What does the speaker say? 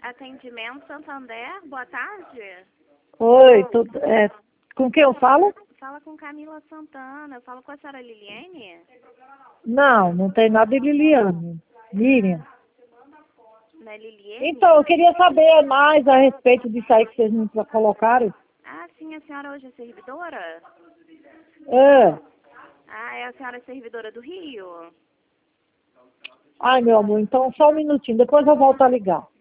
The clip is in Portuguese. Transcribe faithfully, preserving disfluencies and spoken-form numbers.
Atendimento Santander, boa tarde. Oi, tudo, é, com quem eu falo? Fala com Camila Santana, eu falo com a senhora Liliane? Não, não tem nada de Liliane. Miriam. Não é Liliane? Então, eu queria saber mais a respeito disso aí que vocês me colocaram. Ah, sim, a senhora hoje é servidora? É. Ah, é a senhora servidora do Rio? Ai, meu amor, então só um minutinho, depois eu volto a ligar.